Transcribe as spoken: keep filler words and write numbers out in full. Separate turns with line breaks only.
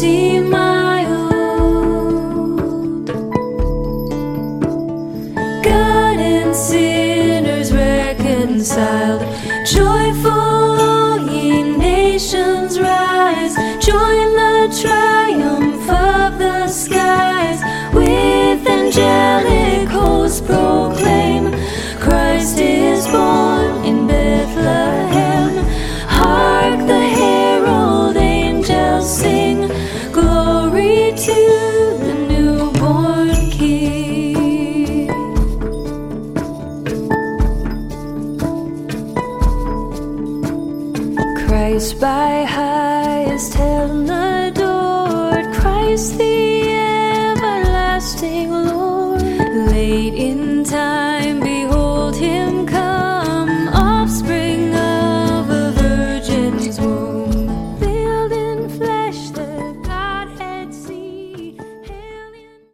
see my God and sinners reconciled. Joyful, all ye nations, rise. Join the triumph of the skies. With angelic hosts proclaim, Christ is born in Bethlehem. Hark, the herald angels sing, glory to the newborn King. Christ by highest heaven adored, Christ the everlasting Lord. Late in time